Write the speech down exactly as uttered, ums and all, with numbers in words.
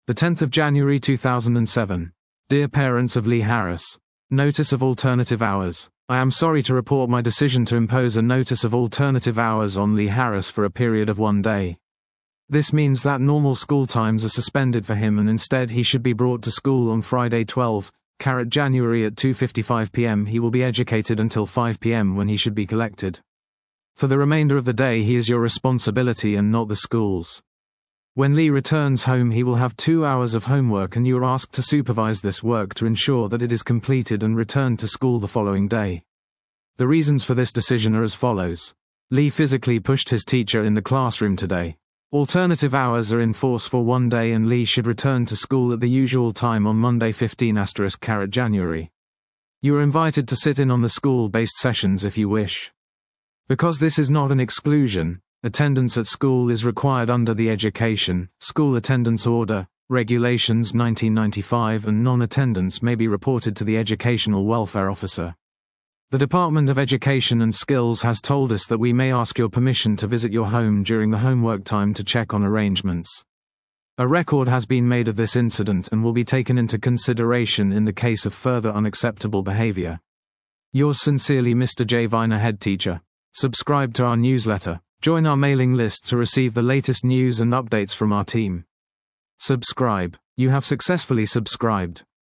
The tenth of January two thousand seven. Dear parents of Lee Harris. Notice of alternative hours. I am sorry to report my decision to impose a notice of alternative hours on Lee Harris for a period of one day. This means that normal school times are suspended for him and instead he should be brought to school on Friday twelfth January at two fifty-five p m He will be educated until five p m when he should be collected. For the remainder of the day he is your responsibility and not the school's. When Lee returns home he will have two hours of homework and you are asked to supervise this work to ensure that it is completed and returned to school the following day. The reasons for this decision are as follows. Lee physically pushed his teacher in the classroom today. Alternative hours are in force for one day and Lee should return to school at the usual time on Monday fifteenth January. You are invited to sit in on the school-based sessions if you wish. Because this is not an exclusion, attendance at school is required under the Education, School Attendance Order, Regulations nineteen ninety-five and non-attendance may be reported to the Educational Welfare Officer. The Department of Education and Skills has told us that we may ask your permission to visit your home during the homework time to check on arrangements. A record has been made of this incident and will be taken into consideration in the case of further unacceptable behavior. Yours sincerely, Mister J. Viner, Head Teacher. Subscribe to our newsletter. Join our mailing list to receive the latest news and updates from our team. Subscribe. You have successfully subscribed.